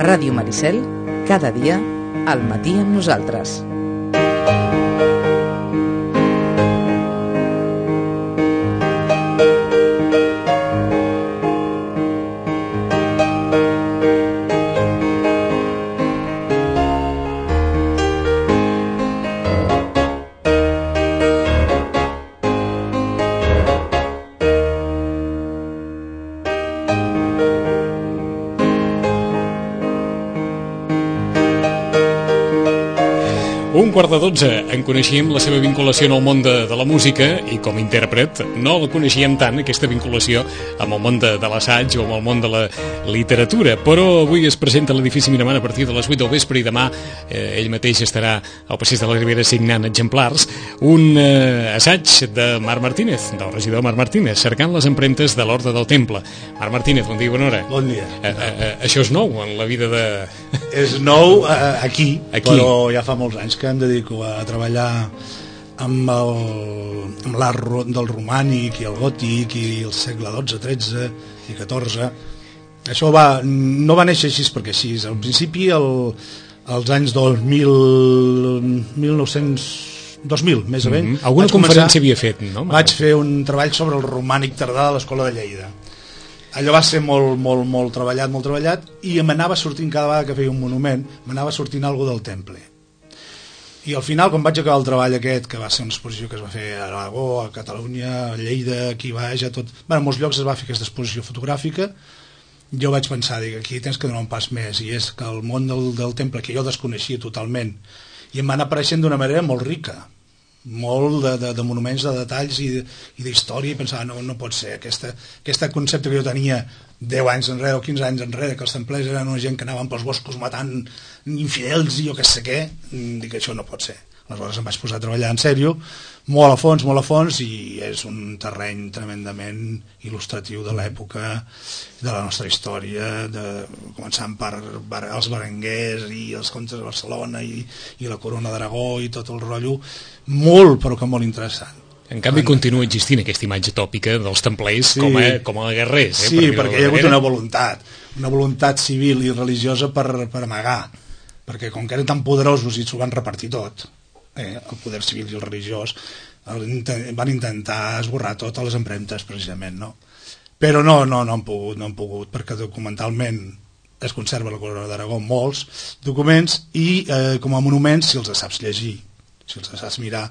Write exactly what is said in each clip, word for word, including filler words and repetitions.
A Ràdio Maricel, cada dia, al matí amb nosaltres. Un quart de dotze, en coneixíem la seva vinculació en el món de, de la música i com a intèrpret no la coneixíem tant, aquesta vinculació amb el món de, de l'assaig o amb el món de la literatura, però avui es presenta a l'edifici Miramar a partir de les vuit del vespre i demà eh, ell mateix estarà al Passeig de la Ribera signant exemplars, un eh, assaig de Marc Martínez, del regidor Marc Martínez, cercant les empremtes de l'Orde del Temple. Marc Martínez, bon dia i bona hora. Bon dia. Eh, eh, això és nou en la vida de... És nou eh, aquí, aquí, però ja fa molts anys que em dedico a treballar amb l'art del romànic i el gòtic i el segle dotze, tretze i catorze. Això va, no va néixer així perquè així. Al principi, el, als anys dos mil, mil nou-cents, dos mil, més o menys. Mm-hmm. Alguna conferència havia fet, no? Vaig fer un treball sobre el romànic tardà de l'Escola de Lleida. Allò va ser molt, molt, molt treballat, molt treballat, i m'anava sortint cada vegada que feia un monument, m'anava sortint alguna del temple. I al final, quan vaig acabar el treball aquest, que va ser una exposició que es va fer a Aragó, a Catalunya, a Lleida, aquí baix, a tot... Bueno, a molts llocs es va fer aquesta exposició fotogràfica. Jo vaig pensar, dic, aquí tens que donar un pas més, i és que el món del, del temple, que jo desconeixia totalment, i em van apareixent d'una manera molt rica, molt de, de, de monuments, de detalls i, i d'història, i pensava, no, no pot ser aquesta, aquesta concepte que jo tenia deu anys enrere o quinze anys enrere, que els templers eren una gent que anaven pels boscos matant infidels i jo què sé què, dic, això no pot ser. Aleshores em vaig posar a treballar en sèrio, molt a fons, molt a fons, i és un terreny tremendament il·lustratiu de l'època, de la nostra història, de, començant per, per els Berenguers i els comtes de Barcelona i, i la corona d'Aragó i tot el rotllo, molt, però que molt interessant. En canvi, continua existint aquesta imatge tòpica dels templers, sí, com, a, com a guerrers. Eh, sí, per perquè hi ha hagut una voluntat, una voluntat civil i religiosa per, per amagar, perquè com que eren tan poderosos i s'ho van repartir tot, eh, el poder civil i el religiós, el, van intentar esborrar totes les empremtes, precisament, no? Però no, no, no han pogut, no han pogut, perquè documentalment es conserva la corona d'Aragó molts documents i eh, com a monuments, si els saps llegir, si els saps mirar,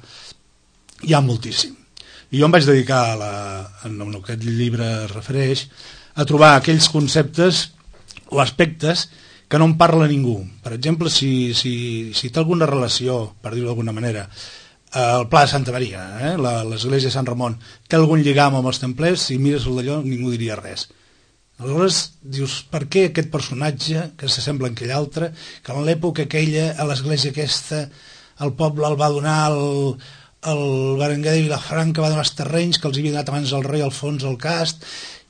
hi ha moltíssim. I jo em vaig dedicar, a la, en el que aquest llibre es refereix, a trobar aquells conceptes o aspectes que no en parla ningú. Per exemple, si, si, si té alguna relació, per dir-ho d'alguna manera, el Pla de Santa Maria, eh, l'església de Sant Ramon, té algun lligam amb els templers, si mires el d'allò ningú diria res. Aleshores dius, per què aquest personatge, que s'assembla a aquell altre, que en l'època aquella, a l'església aquesta, el poble el va donar el... el Berenguer de Vilafranca va donar els terrenys que els havia donat abans el rei Alfons el Cast,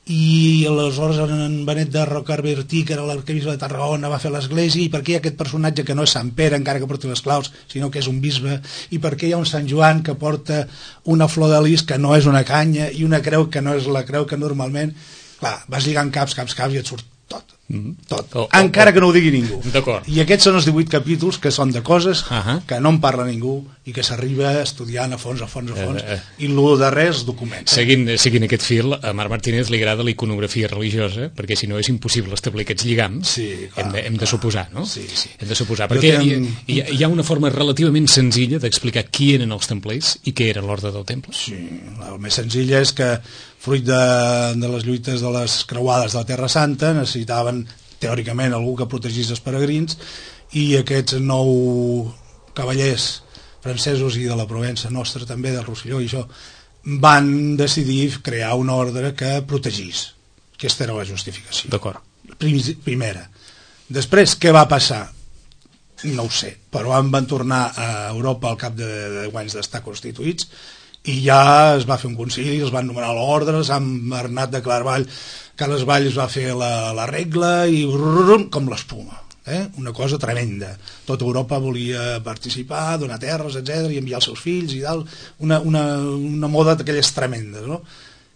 i aleshores en Benet de Rocabertí, que era l'arquebisbe de Tarragona, va fer l'església, i per què hi ha aquest personatge que no és Sant Pere, encara que porti les claus, sinó que és un bisbe, i per què hi ha un Sant Joan que porta una flor de lis que no és una canya, i una creu que no és la creu que normalment... Clar, vas lligant caps, caps, caps, i et surt tot. Tot, oh, oh, encara oh. que no ho digui ningú. I aquests són els divuit capítols que són de coses uh -huh. que no en parla ningú i que s'arriba estudiant a fons, a fons, a fons, uh, uh. i el darrer és documents. Eh? Seguint, seguint aquest fil, a Marc Martínez li agrada la iconografia religiosa, perquè si no és impossible establir aquests lligams, sí, clar, hem, de, hem de suposar, no? Sí, sí. Hem de suposar, perquè ten... hi, hi ha una forma relativament senzilla d'explicar qui eren els templers i què era l'Orde del Temple. Sí, el més senzill és que fruit de, de les lluites de les creuades de la Terra Santa necessitaven teòricament algú que protegís els peregrins, i aquests nou cavallers francesos i de la Provença nostra també, del Rosselló i això, van decidir crear una ordre que protegís. Aquesta era la justificació. D'acord. Primera. Després, què va passar? No ho sé, però van tornar a Europa al cap de deu anys d'estar constituïts, i ja es va fer un concili, es van nomenar l'ordre, Sant Bernat de Claravall, Carles Valls va fer la, la regla i brrr, com l'espuma, eh? Una cosa tremenda. Tota Europa volia participar, donar terres, etcètera, i enviar els seus fills i tal, una, una, una moda d'aquelles tremendes, no?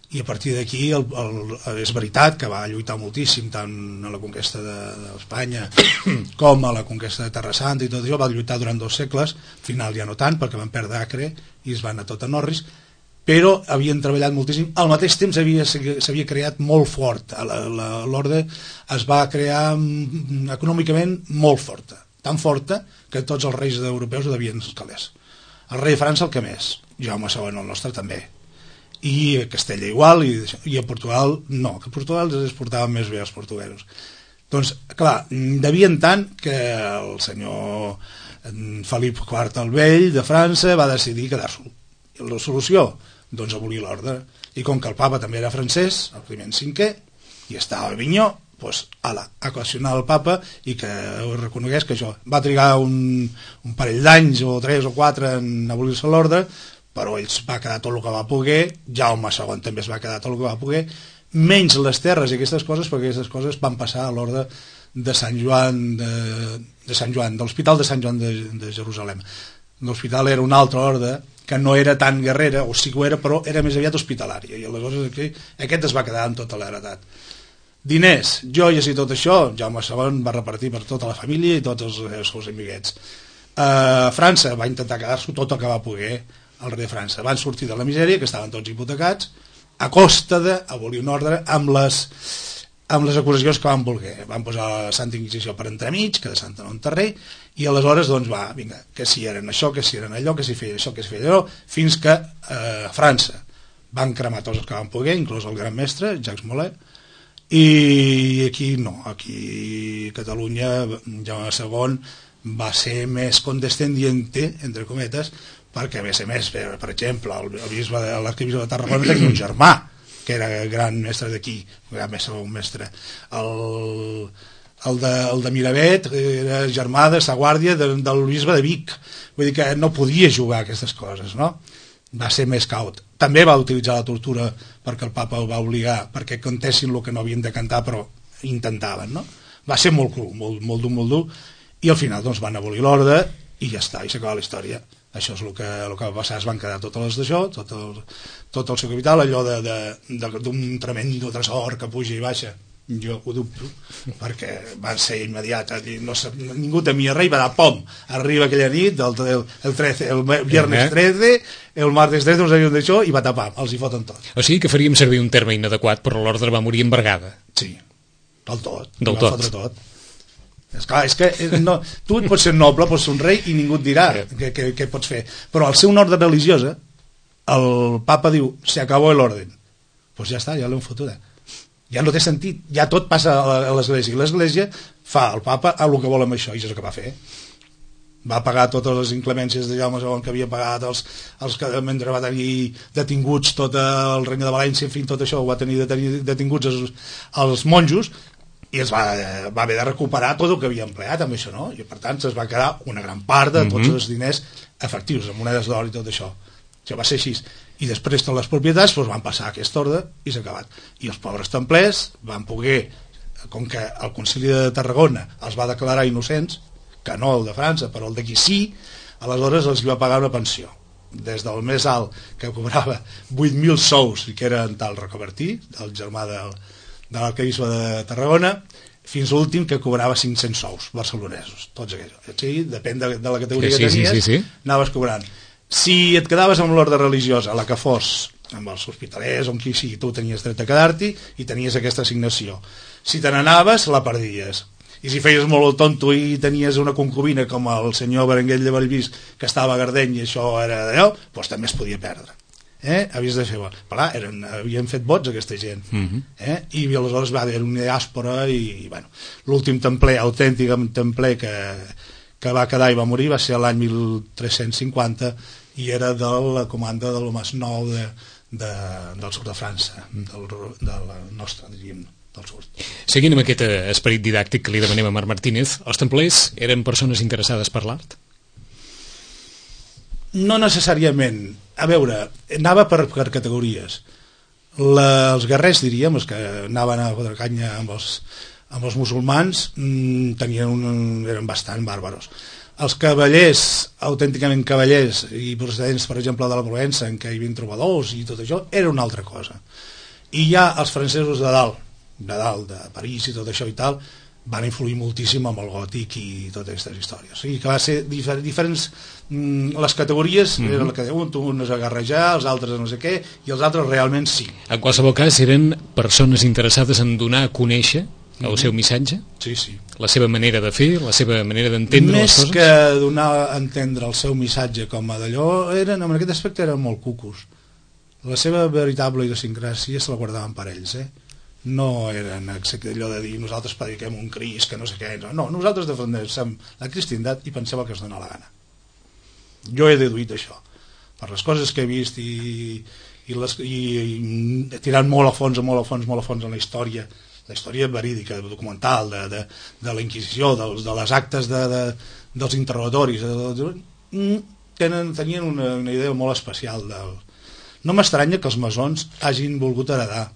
i a partir d'aquí el, el, és veritat que va lluitar moltíssim tant a la conquesta d'Espanya com a la conquesta de Terra Santa i tot això, va lluitar durant dos segles, al final ja no tant perquè van perdre Acre i es van a tot a Norris, però havien treballat moltíssim, al mateix temps s'havia creat molt fort, l'orde es va crear econòmicament molt forta, tan forta que tots els reis europeus ho devien els calés. El rei de França el que més, Jaume segon el nostre també, i a Castella igual, i, i a Portugal no, que a Portugal es portaven més bé els portuguesos. Doncs, clar, devien tant que el senyor Felip quart el Vell de França va decidir quedar-s'ho. La solució? Doncs abolir l'ordre. I com que el papa també era francès, el Climent cinquè, i estava a Avinyó, doncs, ala, a qüestionar el papa i que reconegués que això va trigar un, un parell d'anys o tres o quatre en abolir-se l'ordre, però ells va quedar tot el que va poder, Jaume segon també es va quedar tot el que va poder, menys les terres i aquestes coses, perquè aquestes coses van passar a l'ordre de Sant Joan, de, de Sant Joan, de l'Hospital de Sant Joan de, de Jerusalem. L'hospital era un altre ordre que no era tan guerrera, o sí que ho era, però era més aviat hospitalària, i aleshores aquí, aquest es va quedar amb tota l'heretat. Diners, joies i tot això, Jaume segon va repartir per tota la família i tots els, els seus amiguets. Uh, França va intentar quedar-s'ho tot el que va poder, el rei de França. Van sortir de la misèria, que estaven tots hipotecats, a costa d'abolir un ordre amb les, amb les acusacions que van voler. Van posar la Santa Inquisició per entremig, que de Santa no enterrei, i aleshores, doncs, va, vinga, que si eren això, que si eren allò, que si feien això, que si feien allò, fins que eh, França van cremar tots els que van poder, inclús el gran mestre, Jacques Mollet, i aquí no, aquí Catalunya, Jaume segon, va ser més condescendiente, entre cometes, perquè a més a més, per, per exemple, l'arquebisbe de Tarragona tenia un germà, que era gran mestre d'aquí, gran mestre, un mestre. El, el, de, el de Miravet era germà de sa guàrdia de, del bisbe de Vic, vull dir que no podia jugar a aquestes coses, no? Va ser més caut. També va utilitzar la tortura perquè el papa ho va obligar, perquè cantessin el que no havien de cantar, però intentaven, no? Va ser molt cru, molt, molt dur, molt dur, i al final doncs, van abolir l'ordre i ja està, i s'acaba la història. Això és el que, el que va passar, es van quedar totes les d'això, tot el, tot el seu capital, allò d'un tremendo tresor que puja i baixa, jo ho dubto, perquè van ser immediat, no, ningú temia res, va dar pom, arriba aquella nit, el, el, el, trece, el viernes trece, el martes trece, no sabíem d'això, i va tapar, els hi foten tot. O sigui que faríem servir un terme inadequat, però l'ordre va morir embargada. Sí, del tot, del va tot. fotre tot. És clar, és que no, tu pots ser noble, pots ser un rei i ningú et dirà què, què, què pots fer, però al ser una ordre religiosa el papa diu, se acabó l'ordre, doncs ja està, ja l'hem fotuda, ja no té sentit, ja tot passa a l'església, i l'església fa al papa el que vol amb això, i això és el que va fer. Va pagar totes les inclemències de Jaume segon que havia pagat, els, els que mentre va tenir detinguts tot el regne de València, en fi, tot això ho va tenir detinguts els, els monjos, i es va, va haver de recuperar tot el que havia empleat amb això, no? I per tant es va quedar una gran part de tots els diners efectius, amb monedes d'or i tot això. Això va ser així. I després totes les propietats doncs, van passar a aquest ordre i s'ha acabat. I els pobres templers van poder, com que el Concili de Tarragona els va declarar innocents, que no el de França, però el d'aquí sí, aleshores els va pagar una pensió. Des del més alt, que cobrava vuit mil sous, i que era en tal Rocabertí, el germà del de l'arquebisbe de Tarragona, fins a l'últim que cobrava cinc-cents sous barcelonesos, tots aquells. Sí, depèn de, de la categoria sí, que tenies, sí, sí, sí. Anaves cobrant. Si et quedaves amb l'ordre religiosa, la que fos, amb els hospitalers, on qui sigui, tu tenies dret a quedar-t'hi i tenies aquesta assignació. Si te n'anaves, la perdies. I si feies molt el tonto i tenies una concubina com el senyor Berenguer de Bellvís, que estava a Gardeny i això era d'allò, doncs també es podia perdre. Eh? Havies de fer, però eren, havien fet vots aquesta gent, uh-huh. eh? I aleshores va haver una diàspora i, i bueno, l'últim templer, autèntic templer que, que va quedar i va morir va ser l'any mil tres-cents cinquanta i era de la comanda del Masnou de, de, del sud de França, del, de la nostra, diríem, del sud. Seguint amb aquest esperit didàctic que li demanem a Marc Martínez, els templers eren persones interessades per l'art? No necessàriament. A veure, anava per, per categories. La, els guerrers, diríem, els que anaven a fotre canya amb els, amb els musulmans, mmm, tenien un, eren bastant bàrbaros. Els cavallers, autènticament cavallers, i procedents, per exemple, de la Provença, en què hi havia trobadors i tot això, era una altra cosa. I ja els francesos de dalt, de dalt, de París i tot això i tal, van influir moltíssim amb el gòtic i totes aquestes històries. O sigui que va ser difer diferents... Mm, les categories, mm -hmm. era el que deuen, uns a garrejar, els altres a no sé què, i els altres realment sí. En qualsevol cas, eren persones interessades en donar a conèixer el mm -hmm. seu missatge? Sí, sí. La seva manera de fer, la seva manera d'entendre les coses? Més que donar a entendre el seu missatge com a d'allò, eren, en aquest aspecte eren molt cucos. La seva veritable idiosincràsia se la guardaven per ells, eh? No eren allò de dir nosaltres prediquem un Crist que no sé què, no, no nosaltres defensem la cristiandat i pensem el que es dona la gana. Jo he deduït això per les coses que he vist i, i, les, i, i tirant molt a fons, molt a fons, molt a fons en la història, la història verídica, documental de, de, de la Inquisició, dels, de les actes de, de, dels interrogatoris, de, de, tenen, tenien una, una idea molt especial del... No m'estranya que els maçons hagin volgut heredar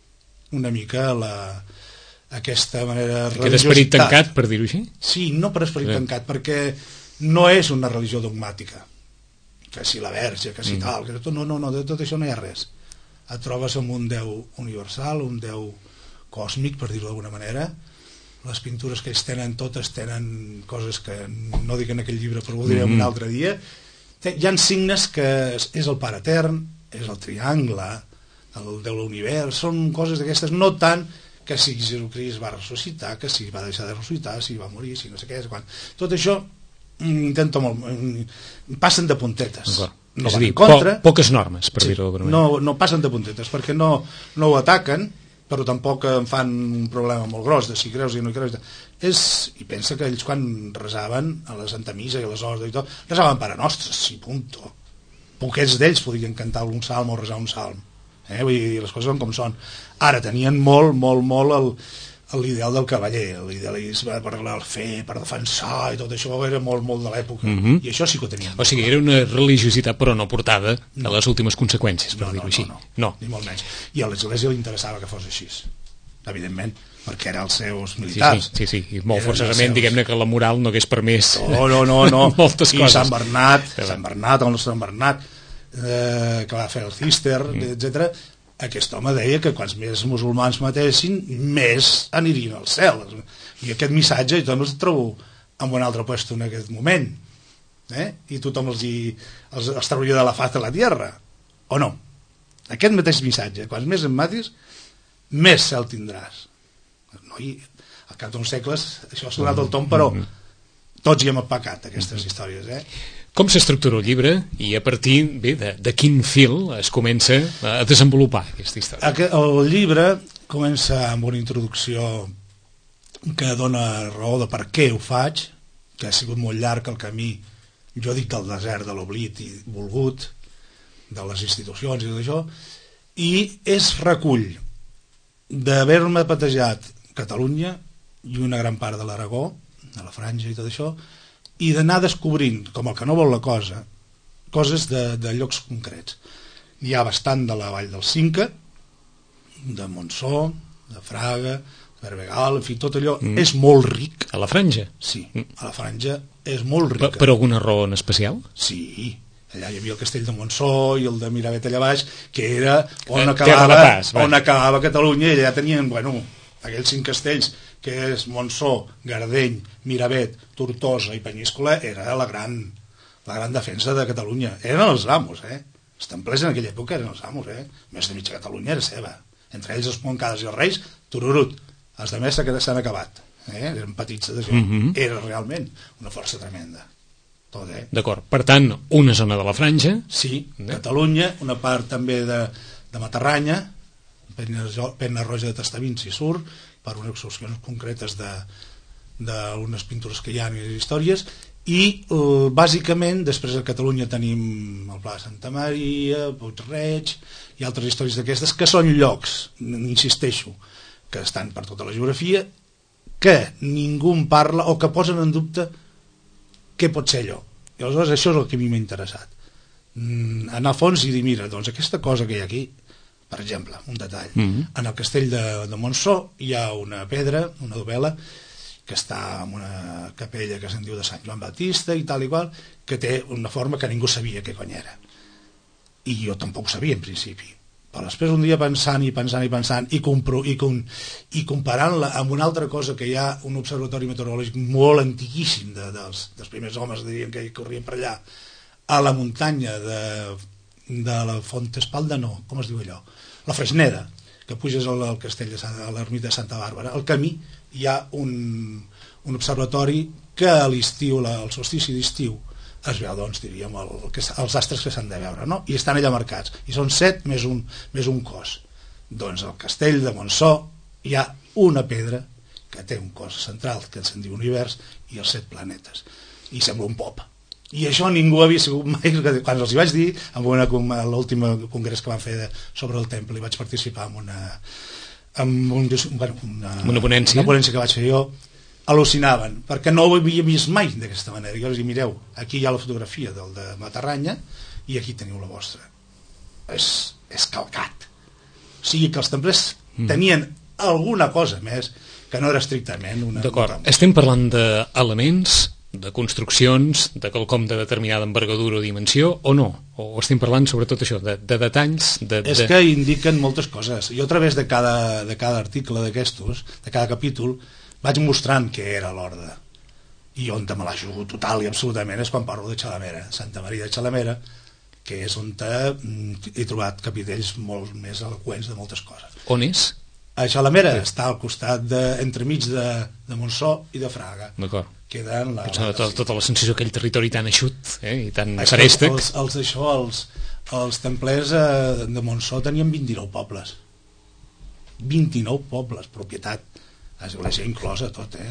una mica la, aquesta manera aquest esperit tancat, per dir-ho així? Sí, no per esperit sí. tancat, perquè no és una religió dogmàtica, que si la verge, que si mm. tal, que tot, no, no, no, de tot això no hi ha res. Et trobes amb un Déu universal, un Déu còsmic, per dir-ho d'alguna manera. Les pintures que ells tenen, totes tenen coses que no dic en aquell llibre, però ho direm mm. un altre dia. Hi ha signes que és, és el Pare Etern, és el triangle, el de l'univers, són coses d'aquestes, no tant que si Jesucrist va ressuscitar, que si va deixar de ressuscitar, si va morir, si no sé què, quan. Tot això intento molt, passen de puntetes. No és a dir, contra, po poques normes, per sí, dir-ho d'alguna manera. No, no passen de puntetes, perquè no, no ho ataquen, però tampoc en fan un problema molt gros de si creus i no creus. És, i pensa que ells quan resaven a la Santa Missa i a les hores i tot, resaven Pare Nostre, sí, punto. Poquets d'ells podien cantar un salm o resar un salm. Eh? Vull dir, les coses són com són. Ara tenien molt, molt, molt l'ideal del cavaller, l'idealisme per la fe, per defensar i tot això era molt, molt de l'època. Mm -hmm. I això sí que ho tenien. O sigui, era una religiositat però no portada no. a les últimes conseqüències, per no, dir-ho no, així. No, no, no, ni molt menys. I a l'Església li interessava que fos així, evidentment, perquè eren els seus militars. Sí, sí, sí, i molt forçosament, seus... diguem-ne que la moral no hagués permès no, no, no, no. moltes I coses. Sant Bernat, Sant Bernat, el nostre Sant Bernat, eh, que va fer el Cister, mm. etcètera. Aquest home deia que quants més musulmans matessin, més anirien al cel. I aquest missatge jo els trobo en un altre lloc en aquest moment. Eh? I tothom els, hi, els, els trauria de la faz de la tierra. O no? Aquest mateix missatge, quants més en matis, més cel tindràs. No, i al cap d'uns segles això ha sonat el tom, però tots hi hem apacat aquestes històries, eh? Com s'estructura el llibre i a partir bé, de, de quin fil es comença a desenvolupar aquesta història? El llibre comença amb una introducció que dona raó de per què ho faig, que ha sigut molt llarg el camí, jo dic del desert de l'oblit i volgut, de les institucions i tot això, i és recull d'haver-me patejat Catalunya i una gran part de l'Aragó, de la Franja i tot això, i d'anar descobrint, com el que no vol la cosa, coses de, de llocs concrets. Hi ha bastant de la Vall del Cinca, de Montsó, de Fraga, de Berbegal, en fi, tot allò mm. és molt ric. A la Franja? Sí, a la Franja és molt rica. Per, per alguna raó en especial? Sí, allà hi havia el castell de Montsó i el de Miravet allà baix, que era on acabava, pas, on acabava Catalunya, i allà tenien, bueno, aquells cinc castells, que és Montsó, Gardeny, Miravet, Tortosa i Penyíscola, era la gran, la gran defensa de Catalunya. Eren els amos, eh? Els templers en aquella època eren els amos, eh? Més de mitja Catalunya era seva. Entre ells els Montcades i els Reis, tururut. Els de més s'han acabat. Eh? Eren petits d'això. Mm -hmm. Era realment una força tremenda. Tot, eh? D'acord. Per tant, una zona de la Franja. Sí, eh? Catalunya, una part també de, de Matarranya, Pena Roja de Tastavins i surt, per unes excursions concretes d'unes pintures que hi ha i històries, i eh, bàsicament després a Catalunya tenim el Pla de Santa Maria, Puig-reig i altres històries d'aquestes que són llocs, insisteixo, que estan per tota la geografia, que ningú en parla o que posen en dubte què pot ser allò. I aleshores això és el que a mi m'ha interessat, mm, anar a fons i dir, mira, doncs aquesta cosa que hi ha aquí, per exemple, un detall, mm-hmm. en el castell de, de Montsó hi ha una pedra, una dovela, que està en una capella que se'n diu de Sant Joan Baptista i tal i qual, que té una forma que ningú sabia què cony era. I jo tampoc sabia en principi. Però després un dia pensant i pensant i pensant i, compro, i, com, i comparant-la amb una altra cosa que hi ha un observatori meteorològic molt antiquíssim de, dels, dels primers homes, dirien, que hi corrien per allà, a la muntanya de, de la Fontespalda, no, com es diu allò? La Fresneda, que puges al, al castell de Sant, a l'ermita de Santa Bàrbara. Al camí hi ha un, un observatori que a l'estiu, al solstici d'estiu, es veu, doncs, diríem, el, que, els astres que s'han de veure, no? I estan allà marcats. I són set més un, més un cos. Doncs al castell de Montsó hi ha una pedra que té un cos central, que se'n diu univers, i els set planetes. I sembla un pop. I això ningú havia sigut mai... Quan els hi vaig dir, en l'últim congrés que van fer de, sobre el temple, hi vaig participar en una, en un, bueno, una, una ponència. una ponència que vaig fer jo, al·lucinaven, perquè no ho havia vist mai d'aquesta manera. I jo els dic, mireu, aquí hi ha la fotografia del de Matarranya i aquí teniu la vostra. És, és calcat. O sigui que els templers mm. tenien alguna cosa més que no era estrictament una... D'acord. Estem parlant d'elements, de construccions, de quelcom de determinada envergadura o dimensió, o no? O estem parlant sobretot això, de, de detalls? De, és de... que indiquen moltes coses. Jo a través de cada, de cada article d'aquestos, de cada capítol, vaig mostrant què era l'Horda. I on me la jugo total i absolutament és quan parlo de Xalamera, Santa Maria de Xalamera, que és on he trobat capitells molt més eloqüents de moltes coses. On és? A Xalamera sí. Està al costat de, entremig de, de Montsó i de Fraga. D'acord. Queden la, la, tota, tota la sensació d'aquell territori tan eixut, eh, i tan això, serèstec. Els, els, això, els, els templers eh, de Montsó tenien vint-i-nou pobles. vint-i-nou pobles, propietat. L'església inclosa tot, eh?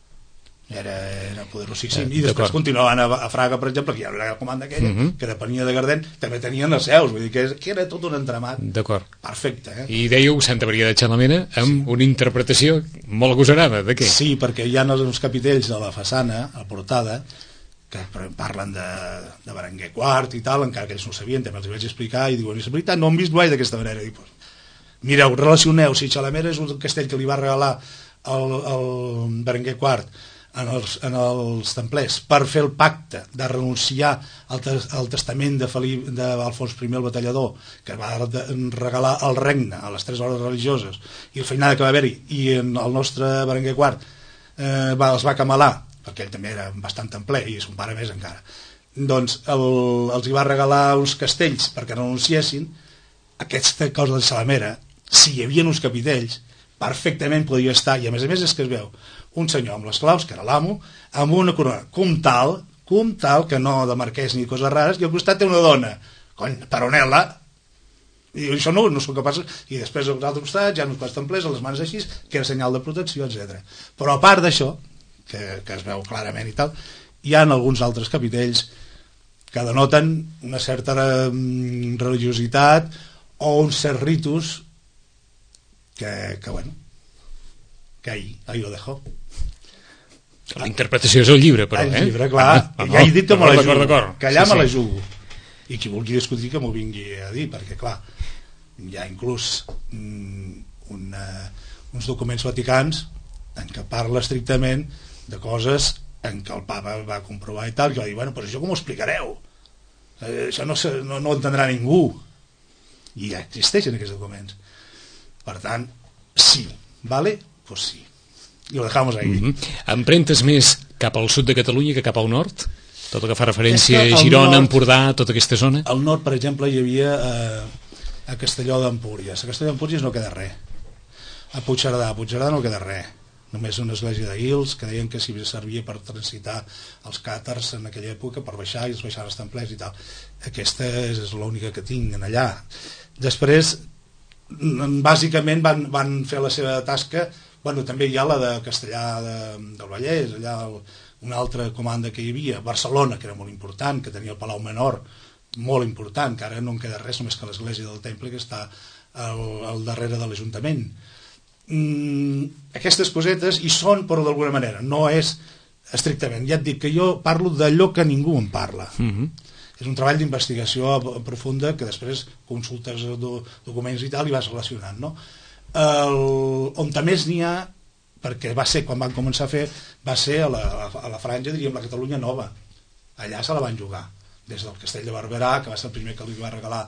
Era, era poderosíssim. I després continuaven a, a Fraga, per exemple, que hi havia la comanda aquella, uh-huh. que depenia de Gardén, també tenien les seus, vull dir que, que era tot un entramat. D'acord. Perfecte, eh? I dèieu Santa Maria de Xalamera amb sí. una interpretació molt agosarada, de què? Sí, perquè hi ha uns capitells de la façana, a la portada, que parlen de, de Berenguer quart i tal, encara que ells no ho sabien, també els ho vaig explicar, i diuen, és veritat, no hem vist mai d'aquesta manera. I, pues, mireu, relacioneu, si Xalamera és un castell que li va regalar el, el Berenguer quart en els, en els templers per fer el pacte de renunciar al, te, al testament de Felip, d'Alfons primer el batallador, que va de, regalar el regne a les tres ordres religioses, i el feinada que va haver-hi, i en el nostre Berenguer quart eh, va, els va camalar, perquè ell també era bastant templer i son pare més encara, doncs el, els hi va regalar uns castells perquè renunciessin. Aquesta cosa de Xalamera, si hi havia uns capitells, perfectament podria estar, i a més a més és que es veu un senyor amb les claus, que era l'amo, amb una corona, com tal, com tal, que no de marquès ni coses rares, i al costat té una dona, cony, peronel·la, i això no, no són capaços, i després als altres costats hi ha uns quants templers a les mans així, que era senyal de protecció, etcètera. Però a part d'això, que, que es veu clarament i tal, hi ha alguns altres capitells que denoten una certa religiositat o un cert ritus que, que bueno, que ahí, ahí lo dejo. La interpretació és el llibre, però, el eh? El llibre, clar, ah, ja he dit que me la jugo, que allà sí, me la jugo. I qui vulgui discutir que m'ho vingui a dir, perquè, clar, hi ha inclús una, uns documents vaticans en què parla estrictament de coses en què el papa va comprovar i tal, que va dir, bueno, però això com ho explicareu? Eh, això no, no, no ho entendrà ningú. I ja existeixen aquests documents. Per tant, sí, ¿vale? Pues sí. I lo dejamos ahí. Mm-hmm. Emprentes més cap al sud de Catalunya que cap al nord? Tot el que fa referència a Girona, nord, Empordà, tota aquesta zona? Al nord, per exemple, hi havia eh, a Castelló d'Empúries. A Castelló d'Empúries no queda res. A Puigcerdà, a Puigcerdà no queda res. Només una església d'Ils que deien que si servia per transitar els càtars en aquella època, per baixar i els baixar els templers i tal. Aquesta és, és l'única que tinc allà. Després, bàsicament van, van fer la seva tasca. Bueno, també hi ha la de Castellà de, del Vallès, allà el, una altra comanda que hi havia, Barcelona, que era molt important, que tenia el Palau Menor, molt important, que ara no en queda res, només que l'església del Temple, que està al, al darrere de l'Ajuntament. Mm, aquestes cosetes hi són, però d'alguna manera, no és estrictament. Ja et dic que jo parlo d'allò que ningú en parla. Mm-hmm. És un treball d'investigació profunda que després consultes do, documents i tal i vas relacionant, no? El, on més n'hi ha, perquè va ser quan van començar a fer, va ser a la, a la franja, diríem, la Catalunya Nova. Allà se la van jugar, des del Castell de Barberà, que va ser el primer que li va regalar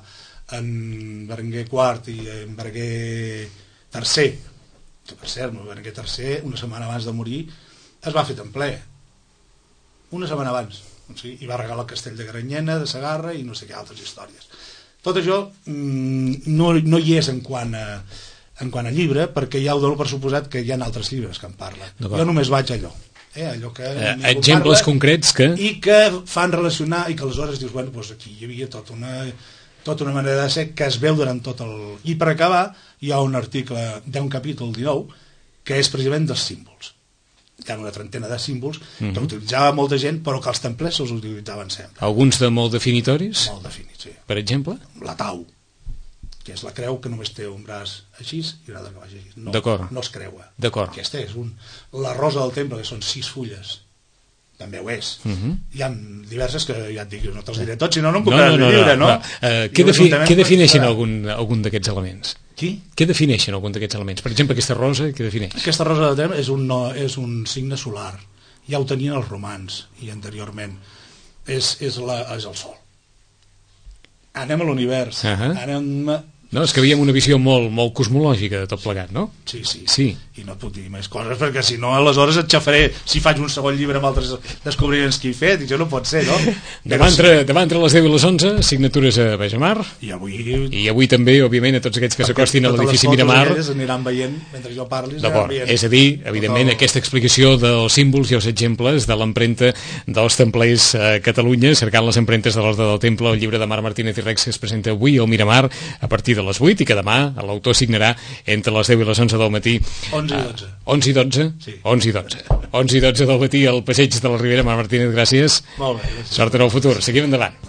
en Berenguer quart i en Berenguer tercer, que per cert, el Berenguer tercer, una setmana abans de morir, es va fer templer. Una setmana abans. Sí, i va regalar el castell de Granyena, de Segarra i no sé què altres històries. Tot això mmm, no, no hi és en quant a, en quant a llibre, perquè ja ho dono per suposat que hi ha altres llibres que en parlen. Jo només vaig a allò. Eh, allò que eh, exemples parla, concrets que... I que fan relacionar, i que aleshores dius, bueno, doncs aquí hi havia tota una, tota una manera de ser que es veu durant tot el... I per acabar, hi ha un article d'un capítol dinou que és precisament dels símbols. Hi ha una trentena de símbols uh-huh. que utilitzava molta gent, però que els templers se'ls utilitzaven sempre. Alguns de molt definitoris? Molt definits, sí. Per exemple? La tau, que és la creu que només té un braç així i una altra que vagi així. No, D'acord. No es creua. D'acord. Aquesta és un... La rosa del temple, que són sis fulles, també ho és. Uh-huh. Hi ha diverses que ja et dic, no te'ls diré tots, si no no em compraràs no, no, no, el llibre, no? no. Uh, què, defi què defineixen algun, algun d'aquests elements? Qui? Què defineixen algun d'aquests elements? Per exemple, aquesta rosa, què defineix? Aquesta rosa de temps és un, no, és un signe solar. Ja ho tenien els romans, i anteriorment. És, és, la, és el sol. Anem a l'univers. Uh-huh. Anem... No, és que havíem una visió molt, molt cosmològica de tot plegat, no? Sí, sí, sí. I no et puc dir més coses, perquè si no, aleshores et xafaré si faig un segon llibre amb altres descobriments que he fet, i això no pot ser, no? Demà entre, sí. demà entre les deu i les onze, signatures a Bajamar, i avui, i avui també, òbviament, a tots aquests que s'acostin a l'edifici Miramar. Totes aniran veient, mentre jo parlis, aniran veient. És a dir, evidentment, el... aquesta explicació dels símbols i els exemples de l'empremta dels templers a Catalunya, cercant les empremtes de l'Orde del Temple, el llibre de Mar Martínez i Rex que es presenta avui al Miramar a partir de les vuit, i que demà l'autor signarà entre les deu i les onze del matí. onze i dotze. onze i dotze? Sí. onze i dotze. onze i dotze del matí al passeig de la Ribera. Mar Martínez, gràcies. Molt bé. Gràcies. Sort en el futur. Seguim endavant.